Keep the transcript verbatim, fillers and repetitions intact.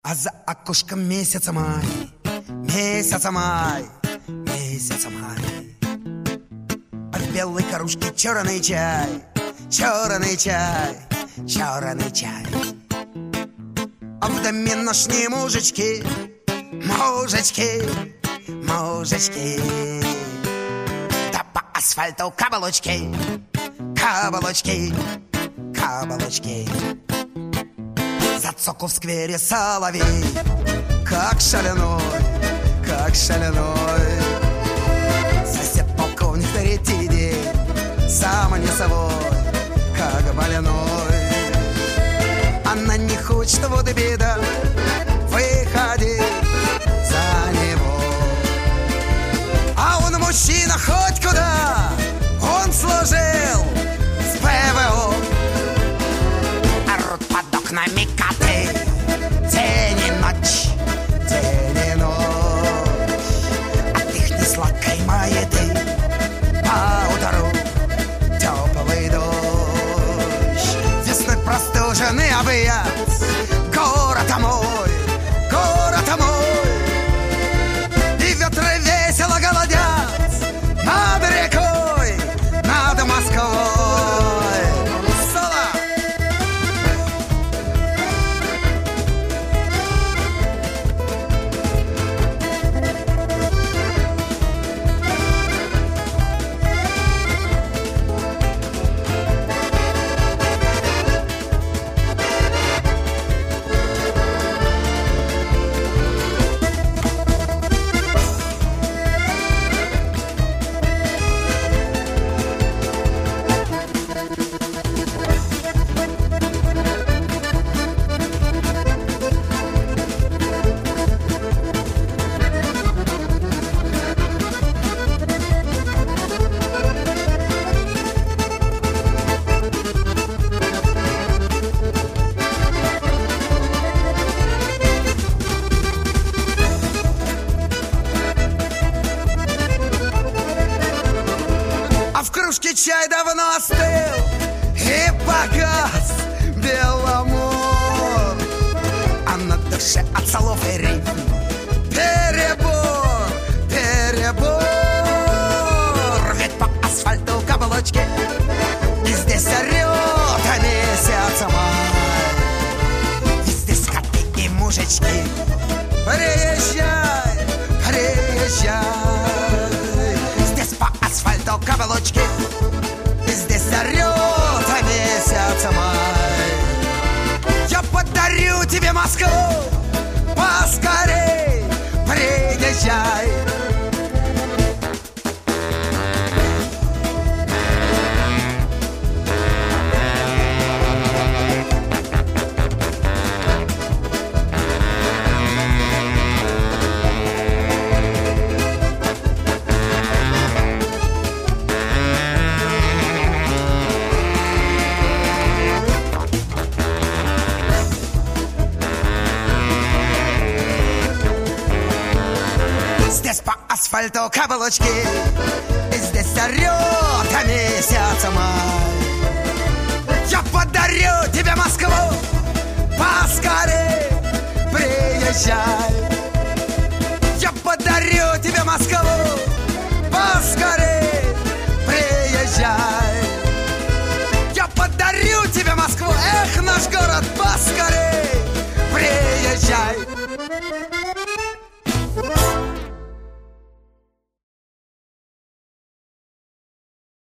А за окошком месяца май, месяца май, месяца май. А в белой кружке черный чай, черный чай, черный чай. А в доме ношни мужички, мужички, мужички. Да по асфальту каблучки, каблучки, каблучки. Зацокал в сквере соловей, как шаляной, как шаляной. Сосед полковник третий день, сам не собой, как больной. Она не хочет, вот и беда, выходи за него. А он мужчина хоть куда, он служил с ПВО. Орут под окнами коты, день и ночь, день и ночь. От их несладкой маяты поутру теплый дождь. Весной простуженный объят город мой, город мой. И ветры весело голодят над рекой, над Москвой. Чай давно остыл и погас беломор, а на душе от слов и рифм перебор, перебор. Ведь по асфальту каблучки, и здесь орет месяц май. И здесь коты и мужички. Приезжай, приезжай. Здесь по асфальту каблучки, здесь орет месяц май. Я подарю тебе Москву, поскорей приезжай. Здесь по асфальту каблучки, и здесь орет месяц май. Я подарю тебе Москву, поскорей приезжай.